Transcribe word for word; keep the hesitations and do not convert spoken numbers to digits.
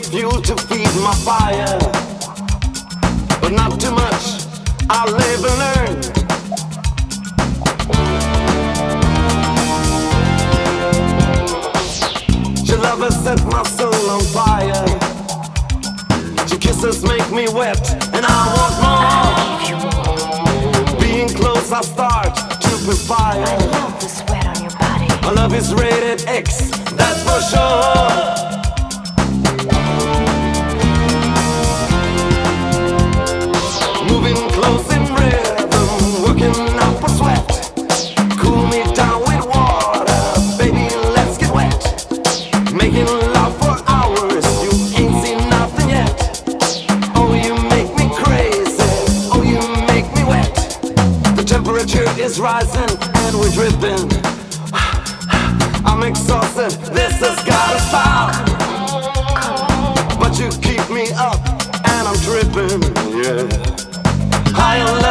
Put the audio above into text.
fuel to feed my fire, but not too much. I'll live and learn. Your love has set my soul on fire. Your kisses make me wet, and I want more. Being close, I start to perspire. I love the sweat on your body. My love is rated X, that's for sure. Moving close in rhythm, working up a sweat. Cool me down with water, baby, let's get wet. Making love for hours, you ain't seen nothing yet. Oh, you make me crazy, oh, you make me wet. The temperature is rising and we're dripping. I'm exhausted, this has gotta stop. But you keep me up and I'm dripping, yeah. Higher